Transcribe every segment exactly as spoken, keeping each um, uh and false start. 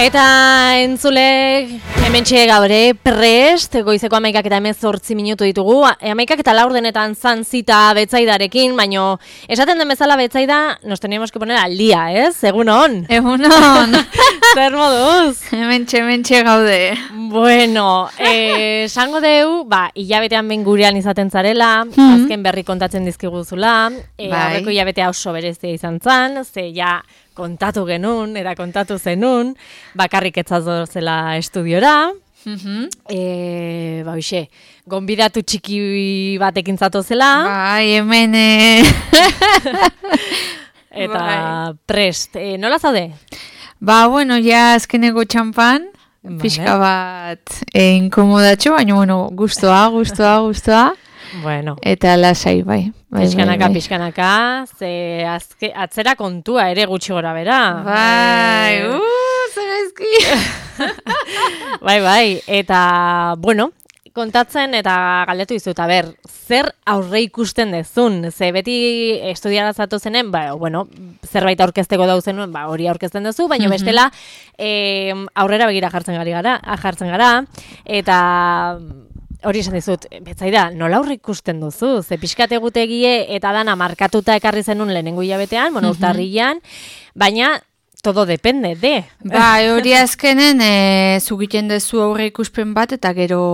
Eta entzulek, hemen txea gaure, prest, goizeko amaikak eta hemen zortzi minutu ditugu. Amaikak eta laur denetan zantzita betzaidarekin, baino esaten den bezala betzaida, nos teníamos que poner al día, ez? Egun on. Egun on. Zer moduz? Hemen txe, hemen txe gaude. Bueno, esango eh, deu, ba, hilabetean ben gurean izaten zarela, hmm. azken berri kontatzen dizkiguzula, e, bai. Aurreko hilabetea oso berezia izan zan, ze ja kontatu genuen, eta kontatu zenun, bakarrik etzazo zela estudiora, mm-hmm. e, ba, hoxe, gonbidatu txiki batekin zato zela. Bai, hemen, e... eta bai. Prest, e, nola zaude? Ba, bueno, ja azkeneko txampan, vale. Pixka bat e, inkomodatxo, baina, bueno, guztua, guztua, guztua. Bueno. Eta lasai, bai. bai pixkanaka, bai, bai. pixkanaka, ze azke, atzera kontua ere gutxi gora bera. Bai, e... uh, zer bai, bai, eta, bueno, kontatzen eta galdetu dizut, a ber, zer aurre ikusten dezun? Ze beti estudiara zatu zenen, ba, bueno, zerbait aurkezteko dauzenuen, ba, hori aurkezten duzu, baina mm-hmm. bestela e, aurrera begira jartzen gari gara, jartzen gara, eta hori esan dizut, betzaida, nola aurre ikusten duzu? Ze pixkat egutegie eta dana markatuta ekarri zenun lehenengo hilabetean, bueno, mm-hmm. urtarrilan, baina todo depende, de. Ba, hori azkenen, e, zugiten dezu aurre ikuspen bat, eta gero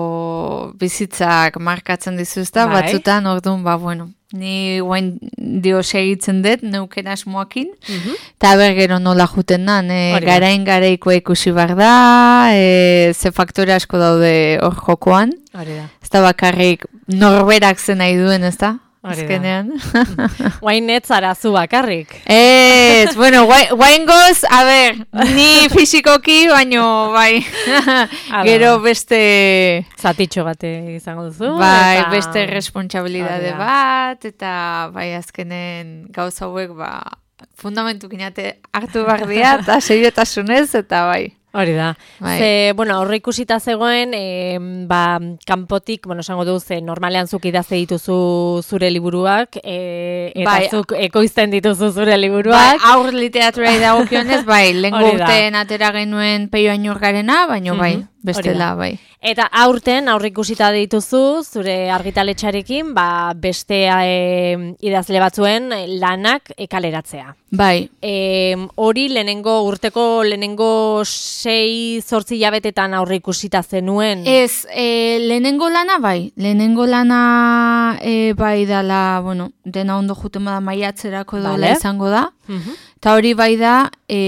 bizitzak markatzen dizuzta, bai. Batzutan, orduan, ba, bueno, ni guain dio segitzen dut, neuken asmoakin, mm-hmm. eta ber gero nola juten dan, e, garain garaikoa ikusi behar da, e, ze faktore asko daude hor jokoan, ez da bakarrik norberak zen nahi duen, ez da? Azkenean. Guain netzara zu bakarrik. Ez, bueno, guain goz, a ber, ni fizikoki, baino, bai, gero beste... Zatitxo bate izango duzu. Bai, eta... beste responsabilidade bat, eta bai, azkenen gauza hauek, ba, fundamentu kinate hartu behar dira, eta seriotasunez, eta bai. Hori da. Bai. Ze, bueno, horre ikusita zegoen, e, ba, kanpotik, bueno, esango du, ze normalean zuk idazte dituzu zure liburuak, e, eta bai. Zuk ekoizten dituzu zure liburuak. Bai, aur literaturai dagokionez, bai, lehenko urteen atera genuen Peio Ainurgarena, baino bai, bestela, bai. Eta aurten, aurre ikusita dituzu, zure argitaletxarekin, ba, beste e, idazle batzuen lanak e, kaleratzea. Bai. E, hori lehenengo, urteko lehenengo sei zortzi jabetetan aurre ikusita zenuen? Ez, e, lehenengo lana bai. Lehenengo lana e, bai dala, bueno, dena ondo juten bada maiatzerako dola vale. Izango da. Uh-huh. Eta hori bai da,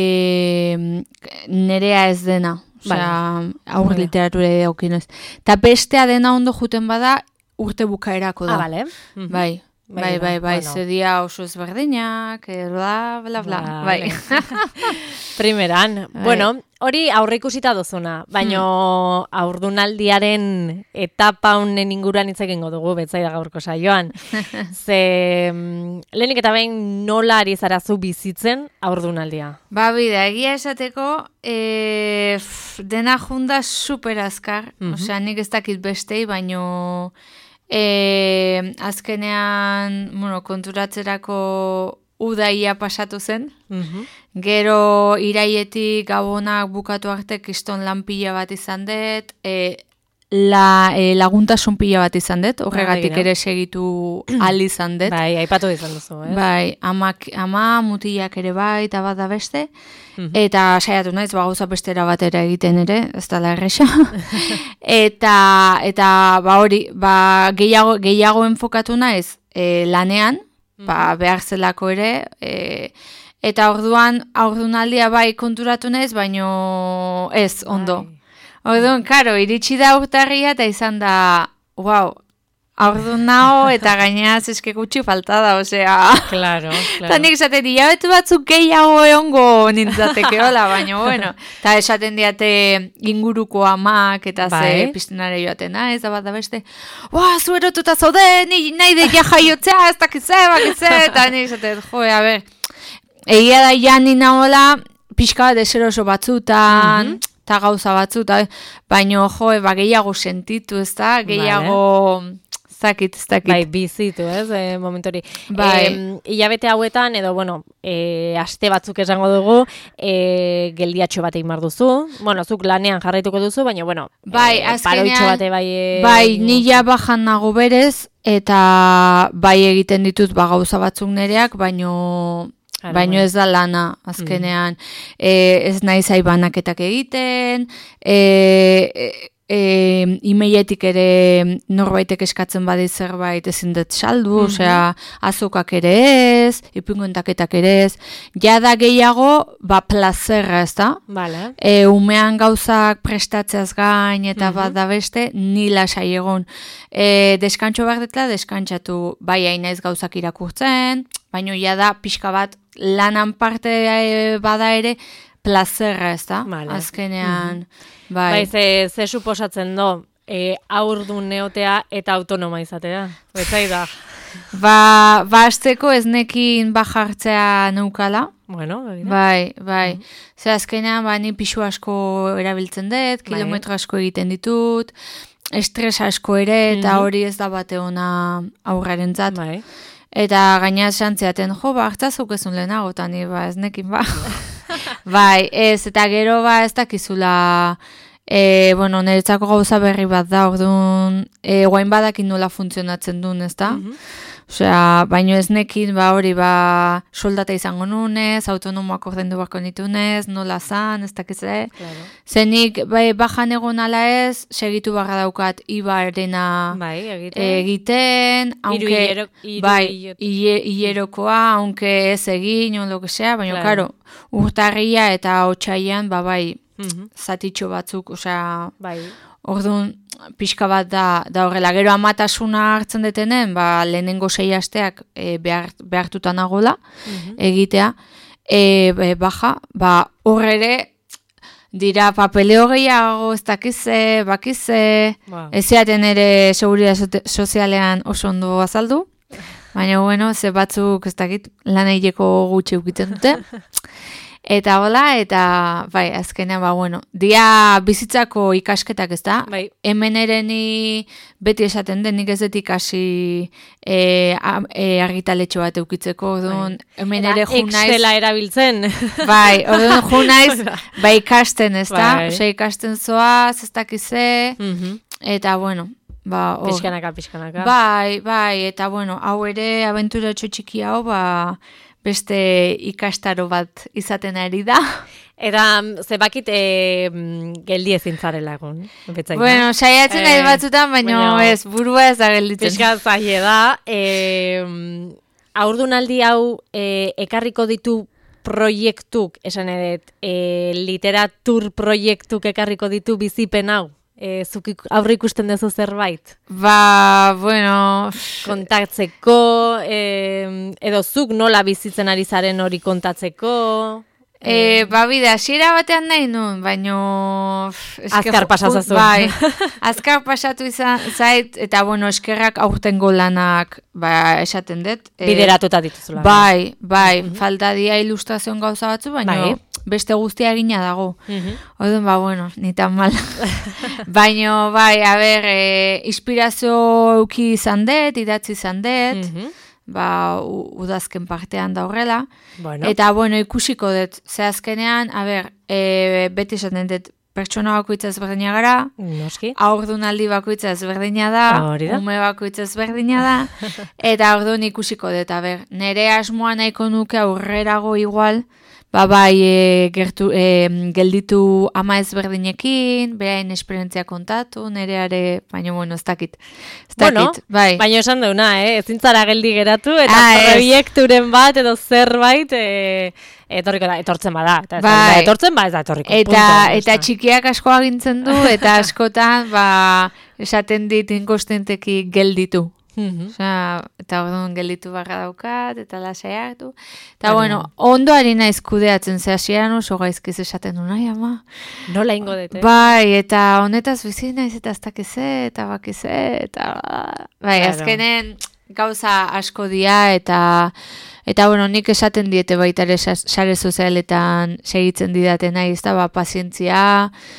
e, nerea ez dena. Osea, vale. Aur literatura daukinez. Eta bestea dena ondo juten bada, urte bukaerako da. Ah, bale. Uh-huh. Bai. Bai, bai, bai, bueno. Zedia oso ezberdinak, bla, bla, bla, bai. Primeran, bai. Bueno, hori aurre ikusita duzuna, baino hmm. aurdunaldiaren etapa honen inguruan hitz egingo dugu, betzaida gaurko saioan. Ze, lehenik eta behin nola ari zarazu bizitzen aurdunaldia? Ba, bida, egia esateko, e, f, dena junda super azkar, mm-hmm. osea, nik ez dakit bestei, baino... E, azkenean, bueno, konturatzerako udaia pasatu zen. Mm-hmm. Gero iraietik gabonak bukatu arte kiston lan pila bat izan dut, e, la, e, laguntasun pila bat izan dut, horregatik ere segitu ahal izan dut. Bai, aipatu izan duzu, eh? Bai, amak, ama, mutilak ere bai, eta bat da beste. Mm-hmm. Eta saiatu naiz, ba, gauza bestera batera egiten ere, ez da la erresa. eta, eta, ba hori, ba, gehiago, gehiago enfokatu naiz e, lanean, mm-hmm. ba, behar zelako ere, e, eta orduan, aurdunaldia bai konturatu naiz, baino ez, ondo. Bai. Orduan, karo, iritsi da urtarria, eta izan da, wow, aurdun nao, eta gaineaz eske gutxi falta da, osea. Claro, claro. Eta nik esaten diabetu batzuk gehiago egongo nintzateke, hola, baina, bueno. Eta esaten diate inguruko amak, eta bai. Ze piztunare joaten, ez da bat da beste. Ua, zu erotuta zaude, nahi de ja jaiotzea, ez dakitze, bakitze, eta nik esaten, joe, a ber, egia da jani nahola, pixka bat deseroso batzutan, mm-hmm. eta gauza batzuta, baina, joe, ba, gehiago sentitu, ez da, gehiago... Vale. zakit, zakit. Bai, bizitu, ez, e, momentori. Bai. E, hilabete hauetan, edo, bueno, e, aste batzuk esango dugu, e, geldiatxo bat egin behar duzu. Bueno, zuk lanean jarraituko duzu, baina, bueno, bai, e, azkenean, paroitxo bate bai... E, bai, nila bajan nago berez, eta bai egiten ditut ba, gauza batzuk nereak, baino... Claro, baino bueno. Ez da lana, azkenean, mm. e, ez nahi zaibanaketak egiten, e, e, e, imeiletik ere norbaitek eskatzen badi zerbait ezin dut saldu, mm-hmm. osea, azokak ere ez, ipingontaketak ere ez, jada gehiago, ba, plazerra, ez da? Vale. E, umean gauzak prestatzeaz gain, eta mm-hmm. bat da beste, ni lasai egon. E, deskantxo behar detela, deskantzatu, bai hain naiz gauzak irakurtzen, baino jada pixka bat, lanan parte e, bada ere, plazerra, ez da? Vale. Azkenean, mm-hmm. bai. Bai, ze, ze suposatzen do, e, aurdun neotea eta autonoma izatea, betzai da. Ba, ba azteko ez nekin bajartzea neukala. Bueno, begira. Bai, bai. Mm-hmm. Ze azkenean, ba, ni pixu asko erabiltzen dut, kilometro asko egiten ditut, estres asko ere, eta mm-hmm. hori ez da bate ona aurraren zat. Bai. Eta gaina santziaten, jo, ba, hartzazuk ezun lehenago, eta ni, ba, ez nekin, ba. Bai, ez, eta gero, ba, ez dakizula, e, bueno, niretzako gauza berri bat da, orduan, e, guain badakin nola funtzionatzen duen, ez da? Mm-hmm. Osea, baino ez nekin, ba, hori, ba, soldata izango nunez, autonomoak ordendu barko nitunez, nola zan, ez dakize. Claro. Zenik, bai, bajan egon ala ez, segitu barra daukat ibarena bai, egiten, egiten aunque, iru, iru, bai, iru, hilerokoa, aunque ez egin, on lo que sea, baina, claro, urtarria eta otsaian, ba, bai, mm-hmm. zatitxo batzuk, osea, bai. Orduan, pixka bat da, da horrela, gero amatasuna hartzen detenen, ba, lehenengo sei asteak e, behar, behartutan nagola, mm-hmm. egitea, e, e, baja, ba, horre dira papeleo gehiago, ez dakize, bakize, wow. Ezeaten ere seguridade sozialean oso ondo azaldu, baina, bueno, ze batzuk, ez dakit, lan egiteko gutxi ukitzen dute, eta hola, eta, bai, azkenean, ba, bueno, dia bizitzako ikasketak, ez da? Bai. Hemen ereni beti esaten den, nik ez dut ikasi e, e, argitaletxo bat eukitzeko, orduan, bai. Hemen ere junaiz... Excela erabiltzen. Bai, orduan junaiz, bai ikasten, ez da? Bai. Ose, ikasten zoaz, ez dakize, mm-hmm. Eta, bueno, ba... Or, pixkanaka, pixkanaka. Bai, bai, eta, bueno, hau ere, abentura txotxiki hau, ba... beste ikastaro bat izaten ari da. Eta zebakit e, geldi ezin zarela egon. Bueno, saiatzen nahi e, batzutan, baina ez, burua ez da gelditzen. Pixka zaie da. E, aurdunaldi hau e, ekarriko ditu proiektuk, esan edet, e, literatur proiektuk ekarriko ditu bizipen hau. E, zuk aurre ikusten duzu zerbait? Ba, bueno... Kontatzeko, e, edo zuk nola bizitzen ari zaren hori kontatzeko... E, ba, bide, hasiera batean nahi nun, baino... Azkar pasatzen. Bai, azkar pasatu izan zait, eta, bueno, eskerrak aurtengo lanak, ba, esaten dut. E, Bideratuta dituzula. Bai, bai, mm-hmm. Falta dia ilustrazioan gauza batzu, baino... Bai. Beste guztia egina dago. Mm-hmm. Oden, ba, bueno, ni tan mal. Baino, bai, a ber, e, inspirazio euki izan dut, idatzi izan dut, mm-hmm. Ba, udazken partean da horrela. Bueno. Eta, bueno, ikusiko dut, ze azkenean, a ber, e, beti esaten dut, pertsona bakoitza ezberdina gara, noski. Aurdunaldi bakoitza ezberdina da, da, ume bakoitza ezberdina da, eta orduan ikusiko dut, a ber, nere asmoa nahiko nuke aurrerago igual, ba bai, e, gertu, e, gelditu ama ezberdinekin, berain esperientzia kontatu, nereare, baina, bueno, ez dakit. Ez dakit, bueno, bai. Baina esan deuna, eh? Ezintzara geldi geratu, eta ah, proiekturen bat, edo zerbait, e, etorriko da, etortzen bada. Eta bai. Etortzen ba, ez da, etorriko. Eta, punto, eta txikiak asko agintzen du, eta askotan, ba, esaten dit inkostenteki gelditu. Mm-hmm. Osea, eta orduan gelditu barra daukat, eta lasai hartu. Eta, Ari, bueno, ondo ari naiz kudeatzen, ze hasieran oso gaizkiz esaten du, nahi, ama. Nola ingo dut, eh? Bai, eta honetaz bizi naiz, eta ez dakize, eta bakize, eta... Bai, claro. Azkenen gauza asko dia, eta... Eta, bueno, nik esaten diete baita ere sare sozialetan segitzen didaten nahi, ez da, ba, pazientzia...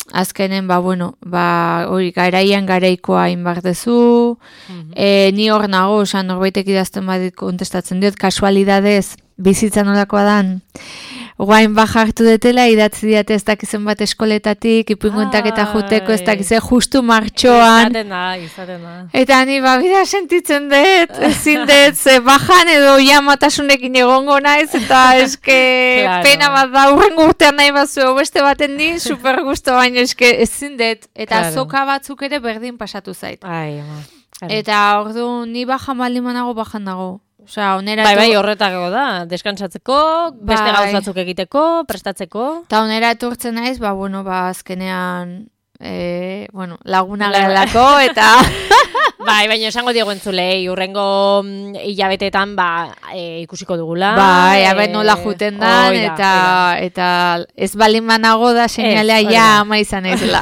azkenen, ba, bueno, ba, hori, garaian garaikoa inbardezu, mm-hmm. e, ni hor nago, osan, norbaitek idazten badit kontestatzen diot, kasualidadez, bizitza nolakoa dan, guain baja hartu detela, idatzi diate ez dakizen bat eskoletatik, ipuinkontak eta juteko ez dakizen justu martxoan. Izaten da, izaten da. Eta ni babida sentitzen dut, ezin dut, ze bajan edo jamatasunekin egongo naiz, eta eske claro. Pena bat da, urren urtean nahi bazu, beste baten di, super gusto baina eske ezin dut, eta claro. Zoka batzuk ere berdin pasatu zait. Ai, ama. Claro. Eta ordu ni bajan baldin manago, bajan dago. Osea, onera bai, bai, horretako da, deskantsatzeko, bai. Beste gauzatzuk egiteko, prestatzeko. Ta onera etortzen naiz, ba, bueno, ba, azkenean, e, bueno, laguna garelako, eta... bai, baina esango diego entzulei, urrengo hilabetetan, ba, e, ikusiko dugula. Bai, abe nola juten dan, oida, eta, oida. Eta ez balin manago da, seinalea ja ama izan ezela.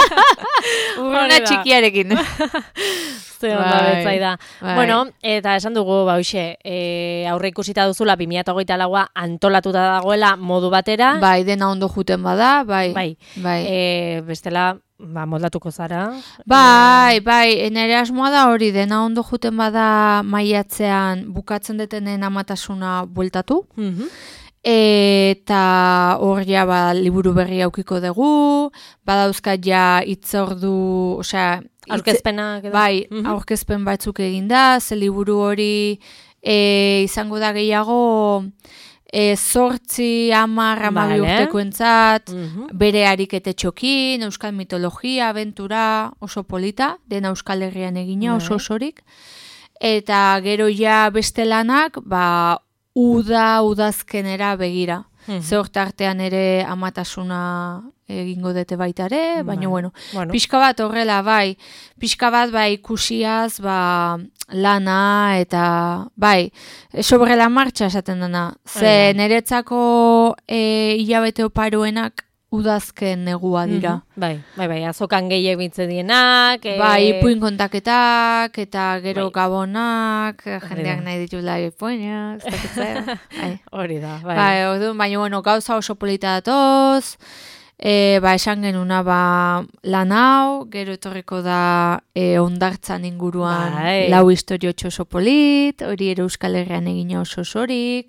Urruna txikiarekin. Bai, da. Bai. Bueno, eta esan dugu, ba, hoxe, e, aurre ikusita duzula bi mila hogeita laua antolatuta dagoela modu batera. Bai, dena ondo juten bada, bai. Bai, bai. E, bestela, ba, moldatuko zara. Bai, bai, nire asmoa da hori, dena ondo juten bada maiatzean bukatzen detenen amatasuna bueltatu. Mhm. Eta hor ja ba, liburu berri aukiko dugu, badauzkat ja itzordu, osea... Aurkezpenak edo? Bai, mm-hmm. aurkezpen batzuk eginda, ze liburu hori e, izango da gehiago e, zortzi, amar, amabi vale. Urteko entzat, mm-hmm. bere arikete txokin, euskal mitologia, aventura, oso polita, dena Euskal Herrian egina, oso osorik. Eta gero ja beste lanak, ba... uda, udazkenera begira. Hmm. Zehort artean ere amatasuna egingo dute baita ere, baina bueno, bueno, pixka bat horrela, bai, pixka bat bai ikusiaz, ba, lana eta, bai, sobrela martxa esaten dena. Ze niretzako e, hilabete oparoenak udazken negua dira. Mm-hmm. Bai, bai, bai, azokan gehiek bintzen dienak. E... Bai, ipuin kontaketak, eta gero bai. Gabonak, jendeak nahi ditula ipuinak, ez bai. Hori da, bai. Bai, orduan, baina, bueno, gauza oso polita datoz, e, ba, esan genuna, ba, lan hau, gero etorriko da e, ondartzan inguruan bai. Lau historio oso polit, hori ere Euskal Herrian egina oso osorik,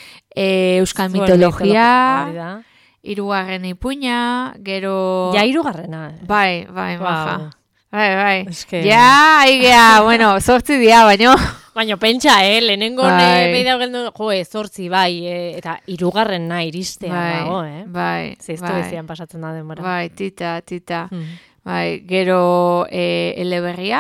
e, Euskal Zuen mitologia, mitologia. Hirugarren ipuina, gero... Ja, hirugarrena. Bai, bai, wow. Maja. Bai, bai. Eske... Ja, aigea, bueno, zortzi dia, baino. Baina pentsa, eh, lehenengo bai. Beida geldu, joe, zortzi, bai, eh, eta hirugarrena iristea bai, dago, eh? Bai, Ziztu bai. bizian pasatzen da denbora. Bai, tita, tita. Hmm. Bai, gero eh, eleberria.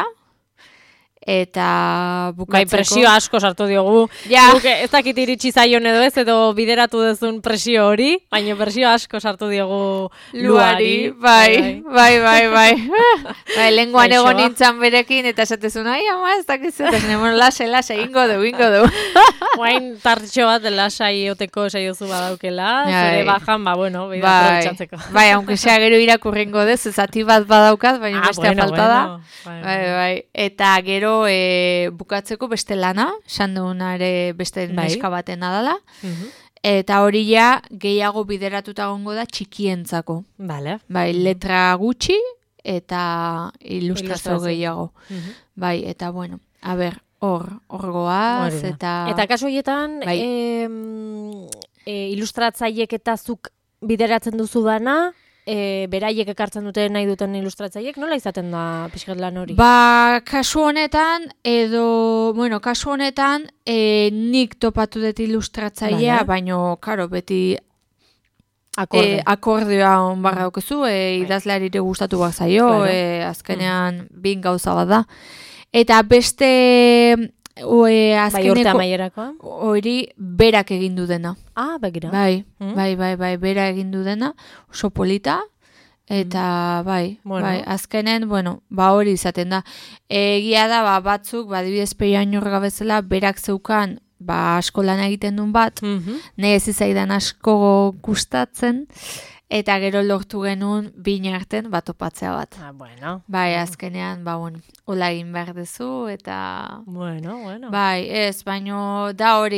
Eta bukatzeko... Bai, presio asko sartu diogu. Ja. Buke, ez dakit iritsi zaion edo ez, edo bideratu duzun presio hori, baina presio asko sartu diogu luari. Bai, bai, bai, bai. Bai, lenguan egon nintzen berekin, eta esatezun, ai, ama, ez dakizu, eta zenemos lase, lase, ingo du, ingo du. Guain tartxo bat lasai oteko saiozu badaukela, zure bajan, ba, bueno, bida bai, aprobetxatzeko. Bai, aunque sea gero irakurrengo dez, zati bat badaukat, baina ah, bestea bueno, falta bueno. Da. Bai, bai, bai. Eta gero E, bukatzeko beste lana, esan duguna ere beste bai. Neska baten adala, uh-huh. Eta hori ja gehiago bideratuta gongo da txikientzako. Vale. Bai, letra gutxi eta ilustrazio gehiago. Uh-huh. Bai, eta bueno, a ber, hor, hor goaz, eta... Eta kaso horietan, bai. e, e, ilustratzaiek eta zuk bideratzen duzu dana... E, beraiek ekartzen dute nahi duten ilustratzaiek, nola izaten da pixkat lan hori? Ba, kasu honetan, edo, bueno, kasu honetan, e, nik topatu dut ilustratzailea, vale. Baino, karo, beti Akorde. e, akordioa on barra daukezu, e, idazlearire gustatu bat zaio, claro. e, azkenean mm. bin gauza bat da. Eta beste... Oe, azkeneko, bai, hori berak egindu dena. Ah, begira. Bai, mm. bai, bai, bai, bera egindu dena, oso polita, eta mm. bai, bueno. Bai, azkenen, bueno, ba hori izaten da. Egia da, ba, batzuk, ba, dibidez peian jorga bezala, berak zeukan, ba, asko lan egiten duen bat, mm-hmm. ne ez izaidan asko gustatzen, eta gero lortu genuen bina arten bat opatzea bat. Ah, bueno. Bai, azkenean, ba, bueno, hola egin behar dezu, eta... Bueno, bueno. Bai, ez, baino da hori,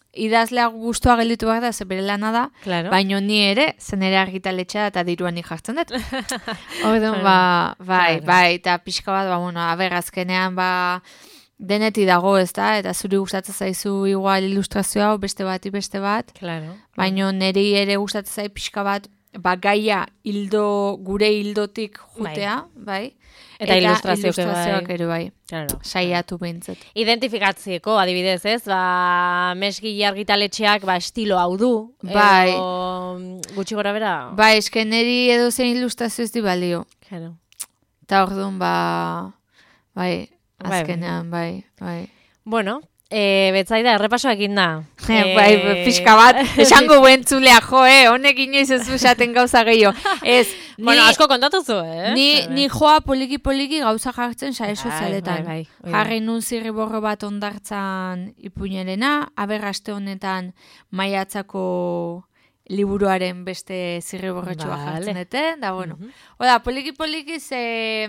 idazlea gustua gelditu behar da, ze bere lana da, claro. baino ni ere, zen ere argitaletxea eta diruan nik jartzen dut. Orduan, ba, bai, claro. bai, eta pixka bat, ba, bueno, aber, azkenean, ba, deneti dago, ez da, eta zuri gustatzen zaizu igual ilustrazioa, beste bat, beste bat, claro. baino niri ere gustatzen zaiz pixka bat, ba, gaia hildo, gure hildotik jutea, bai, bai? Eta, eta ilustrazioak, ilustrazioak ere bai, claro. saiatu behintzat. Identifikatzeko, adibidez, ez? Ba, mesgile argitaletxeak ba, estilo hau du. Bai. Edo, gutxi gora bera. Bai, eskeneri edo zein ilustrazio ez di balio. Claro. Eta orduan, ba, bai, azkenean, bai, bai. Bueno, e, betzaida, errepaso egin da. E, bai, pixka bat, esango bentzulea, jo, eh, honek inoiz ez esaten gauza gehiago. Ez, ni, bueno, asko kontatu zu, eh? Ni, ni joa poliki-poliki gauza jartzen sare sozialetan. Bai, bai, bai, Jarri nun zirriborro bat ondartzan ipuñerena, aber aste honetan maiatzako liburuaren beste zirriborretxoa vale. jartzen eten, da bueno. Uh-huh. Oda, poliki-poliki ze,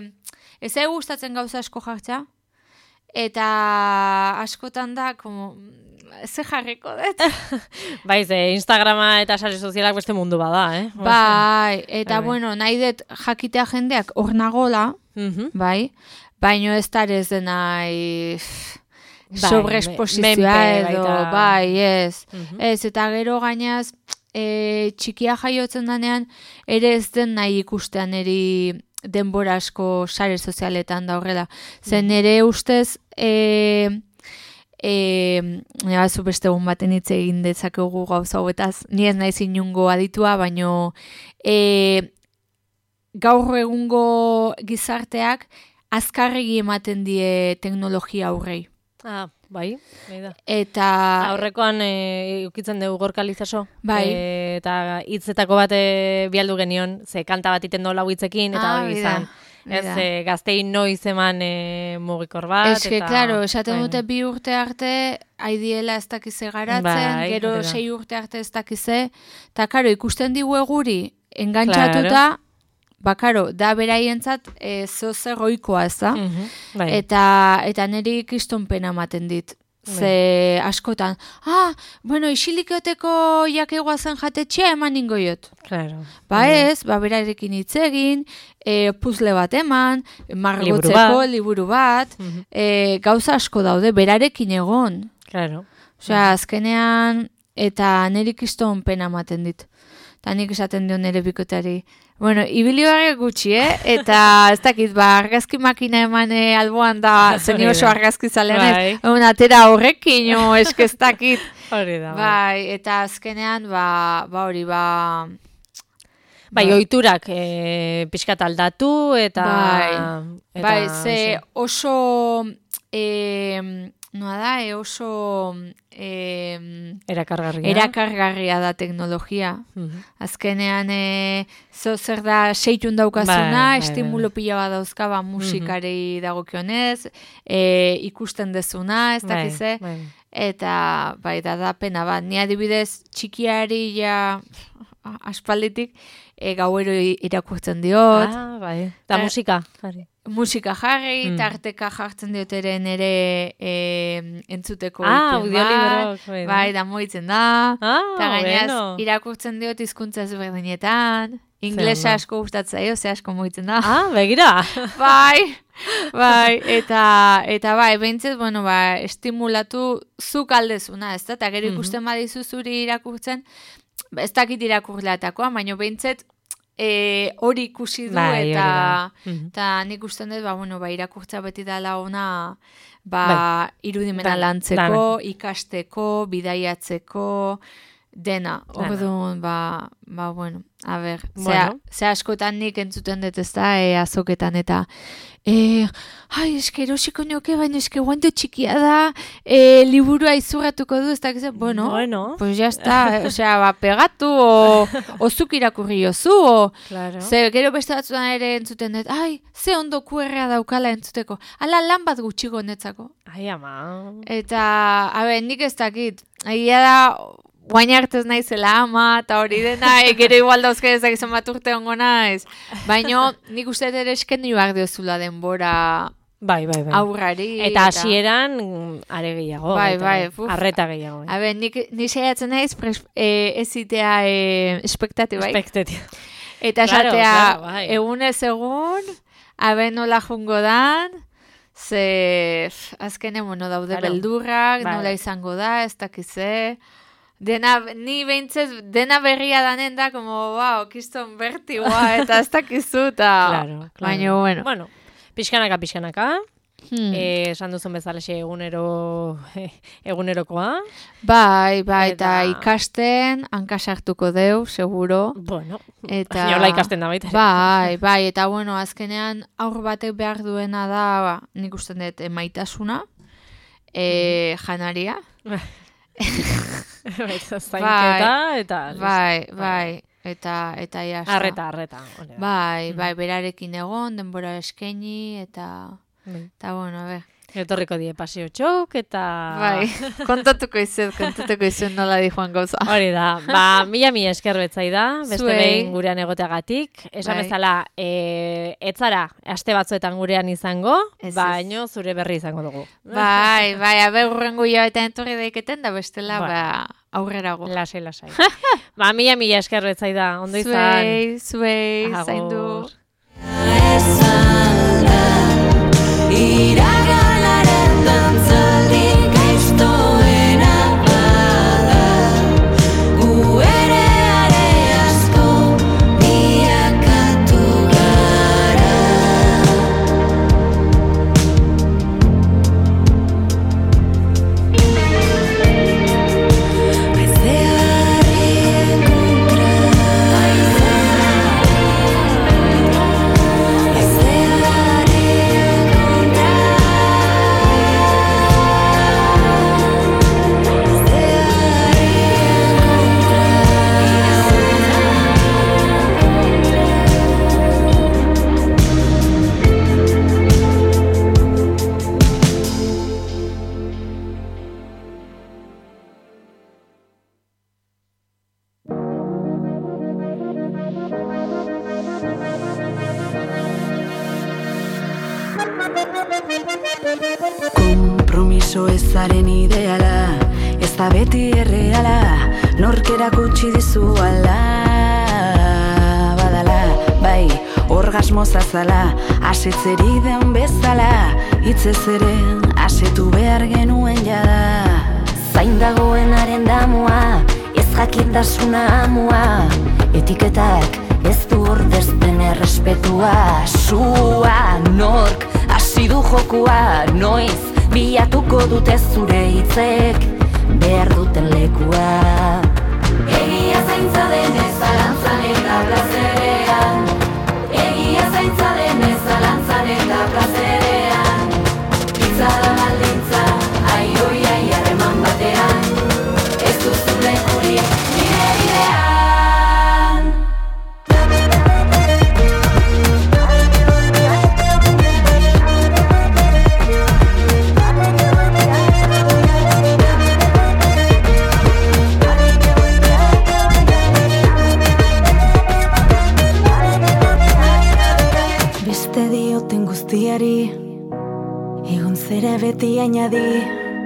ez egu gustatzen gauza asko jartza, eta askotan da, como, ze jarriko dut. Bai, ze Instagrama eta sare sozialak beste mundu bada, eh? Bai, eta bai, bueno, nahi dut jakitea jendeak hor nagola, uh-huh. bai, baino ez darez denai sobreesposizioa edo, baita... bai, ez. Uh-huh. Ez, eta gero gainaz, e, txikia jaiotzen danean, ere ez den nahi ikustean eri denbora asko sare sozialetan da horrela. Zen ere ustez, e, e, zu beste egun baten hitz egin dezakegu gauza hobetaz, ni ez naiz inungo aditua, baino e, gaur egungo gizarteak azkarregi ematen die teknologia aurrei. Ah, bai, bai da. Eta... Aurrekoan e, ukitzen dugu gorkalizaso. Bai. E, eta hitzetako bat e, bialdu genion, ze kanta bat iten dola hitzekin, eta ah, hori izan. Ez, e, gaztein noiz eman e, mugikor bat. Ez que, eta, klaro, esaten bai. Dute bi urte arte, haidiela ez dakize garatzen, bai, gero era. sei urte arte ez dakize, eta karo, ikusten digu eguri, engantzatuta, claro. Bakaro, da beraientzat e, zozer goikoa ez da, uh-huh, bai. eta, eta niri kiston pena ematen dit. Ze askotan, ah, bueno, isilikoteko jakegoa zen jatetxea eman ingoiot. Claro. Ba ez, ba berarekin hitz egin, e, puzle bat eman, margotzeko liburu bat, uh-huh. e, gauza asko daude, berarekin egon. Claro. Osea, azkenean, eta niri kiston pena ematen dit. Eta nik esaten dio nire bikoteari. Bueno, ibili barri gutxi, eh? Eta ez dakit, ba, argazki makina eman eh, alboan da, zeni oso argazki zalean ez. Egun atera horrekin, o eske ez dakit. Hori da. Bai, eta azkenean, ba, ba hori, ba... Bai, ba. Oiturak e, pixkat aldatu, eta... Bai, eta, bai ze oso... E, noa da, e oso... E, erakargarria. erakargarria da teknologia. Uh-huh. Azkenean, e, zo zer da seitun daukazuna, bai, estimulo bai, bai. pila bat dauzka, ba, musikari uh-huh. dagokionez, e, ikusten dezuna, ez dakize, bai, bai. Eta, bai, da da pena bat. Ni adibidez, txikiari ja aspalditik, e, gauero irakurtzen diot. Ah, bai. Eta Ta, musika, jarri. Musika jarri, mm. tarteka jartzen dioteren ere e, entzuteko ah, ikun bat. Bai, bai, da moitzen da. Ah, eta gainaz, bueno. irakurtzen diot hizkuntza ezberdinetan. Inglesa asko gustatzen zaio, ze asko moitzen da. Ah, begira. bai, bai, eta, eta bai, behintzet, bueno, ba, estimulatu zuk aldezuna, ez da? Eta gero ikusten mm-hmm. badizu zuri irakurtzen, ez dakit irakurleatakoa, baina behintzet, E, hori ikusi du bai, eta mm-hmm. eta nik usten dut ba, bueno, ba, irakurtza beti dala ona ba, bai. irudimena lantzeko, dana. Ikasteko, bidaiatzeko, dena. Orduan, ba, ba, bueno, a ber, bueno. Ze askotan nik entzuten dut ez da, e, azoketan eta e, ai, eske erosiko nioke, baina eske guanto txikia da, e, liburua izurratuko du, ez da, bueno, bueno, pues ya está, osea, ba, pegatu, o, o zuk irakurri jozu, o, claro. Ze, gero beste batzutan ere entzuten dut, ai, ze ondo Q R-a daukala entzuteko, ala lan bat gutxiko netzako. Ai, ama. Eta, a ber, nik ez dakit, egia da, guain hartez naizela ama, eta hori dena, e, gero igual dauzke ez dakizan bat urte ongo naiz. Baina nik uste ere eskendu behar diozula denbora Bai, bai, bai. Aurrari. Eta hasieran are gehiago. Bai, bai. Arreta gehiago. A ber, nik, ni saiatzen naiz e, ez itea e, espektatiba. Espektatiba. Eta esatea, claro, claro, bai. egunez egun, abe nola jungo dan, ze azkenen, bueno, daude claro. beldurrak, bai. Nola izango da, ez dakize. Dena, ni behintzez, dena berria danen da, como, wow, kiston bertigoa, eta ez dakizu, eta... Claro, claro. Baina, bueno. Bueno, pixkanaka, pixkanaka. Hmm. Eh, esan duzun bezalaxe egunero, egunerokoa. Bai, bai, eta, eta ikasten, hankasartuko deu, seguro. Bueno, eta nola ikasten da baita. Bai, bai, eta bueno, azkenean aur batek behar duena da, ba, nik usten dut, maitasuna, e, janaria. Zainketa, eta... Bai, bai. Eta, eta ja. Arreta, arreta. Bai, bai, berarekin egon, denbora eskaini, eta... Eta, bueno, a ver. Etorriko die paseo txok, eta... Bai, kontatuko izut, kontatuko izut nola di joan gauza. Hori da, ba, mila mila esker betzai da, beste behin gurean egoteagatik. Esan bai. Bezala, e, etzara, aste batzuetan gurean izango, baino zure berri izango dugu. Bai, bai, abe urrengo ia eta entorri daiketen da bestela, ba, ba aurrerago. Lasai, lasai. Ba, mila mila esker betzai da, ondo izan. Zuei, zuei, zaindu. Iraganaren dantzaldi gaiztoena bada, gu ere are asko biakatu gara. Aizearen kontra, Kompromiso ezaren ideala, ez da beti erreala, nork erakutsi dizu ala. Badala, bai, orgasmo zazala, asetzeri den bezala, hitzez ere asetu behar genuen jada. Zain dagoenaren damua, ez jakindasuna amua, etiketak ez du ordezten errespetua. Sua, nork, hasi du jokua, noiz, bilatuko dute zure hitzek, behar duten lekua. Egia zaintza denez zalantzan eta plazerean, egia zaintza denez zalantzan eta plazerean, hitza da baldintza, ai oi ai harreman batean, ez duzu lekurik nire bidean. Egon zera beti añadi,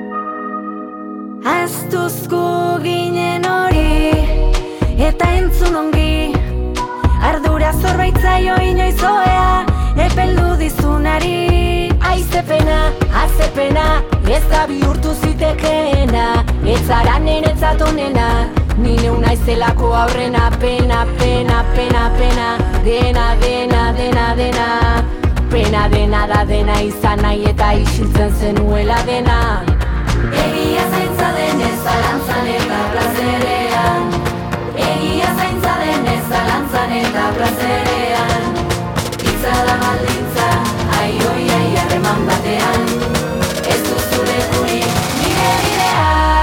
aztuzko ginen hori, eta entzun ongi, ardura zorbaitzaio inoizoea, epeldu dizunari. Aizepena, azepena, ez da bihurtu zitekeena, ez zara nenetzat onena, nine unaizelako aurrena, pena, pena, pena, pena, dena, dena, dena, dena. Pena dena da dena izan nahi eta isiltzen zenuela dena. Egia zaintza denez zalantzan eta plazerean, egia zaintza denez zalantzan eta plazerean, hitza da baldintza, ai oi ai harreman batean, ez duzu lekurik nire bidean.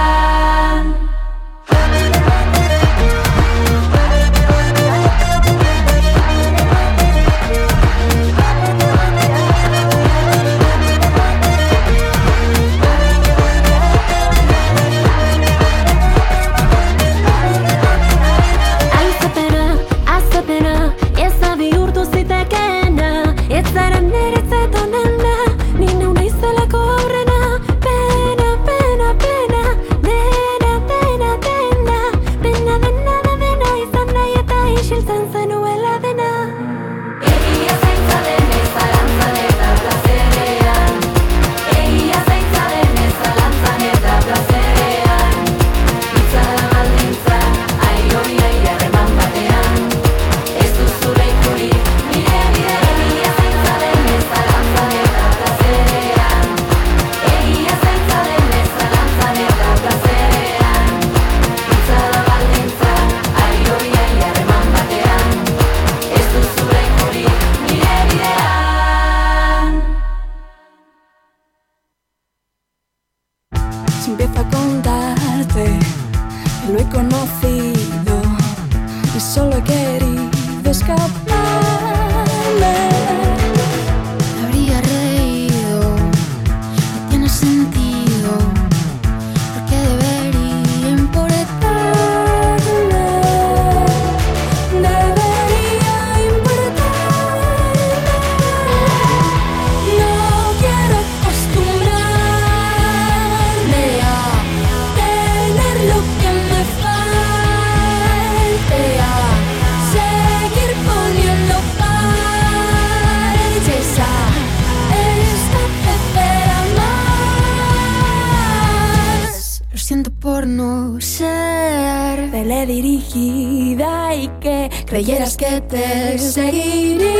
vida y que creyeras que te seguiría.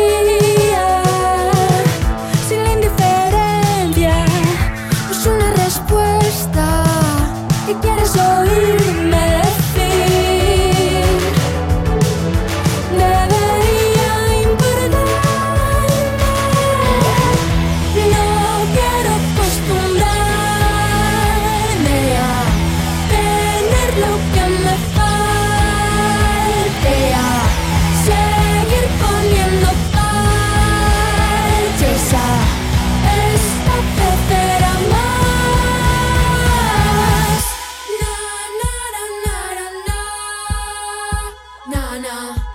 Sin la indiferencia es una respuesta que quieres oírme decir. Debería importarme. No quiero acostumbrarme a tener lo que me falte, a seguir poniendo parches a esta pecera más. Na na na na na na na.